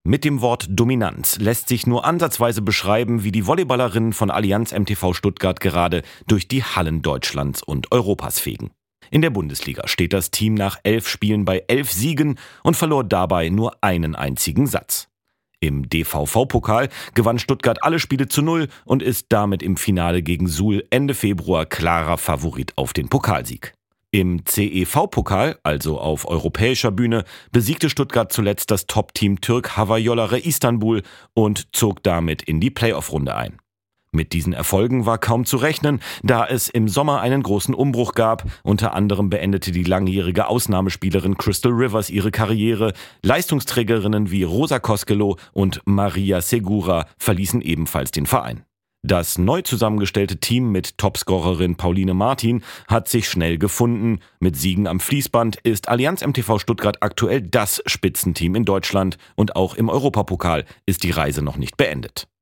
Mit dem Wort Dominanz lässt sich nur ansatzweise beschreiben, wie die Volleyballerinnen von Allianz MTV Stuttgart gerade durch die Hallen Deutschlands und Europas fegen. In der Bundesliga steht das Team nach 11 Spielen bei 11 Siegen und verlor dabei nur einen einzigen Satz. Im DVV-Pokal gewann Stuttgart alle Spiele zu 0 und ist damit im Finale gegen Suhl Ende Februar klarer Favorit auf den Pokalsieg. Im CEV-Pokal, also auf europäischer Bühne, besiegte Stuttgart zuletzt das Top-Team Türk Hava Istanbul und zog damit in die Playoff-Runde ein. Mit diesen Erfolgen war kaum zu rechnen, da es im Sommer einen großen Umbruch gab. Unter anderem beendete die langjährige Ausnahmespielerin Crystal Rivers ihre Karriere. Leistungsträgerinnen wie Rosa Koskelo und Maria Segura verließen ebenfalls den Verein. Das neu zusammengestellte Team mit Topscorerin Pauline Martin hat sich schnell gefunden. Mit Siegen am Fließband ist Allianz MTV Stuttgart aktuell das Spitzenteam in Deutschland und auch im Europapokal ist die Reise noch nicht beendet.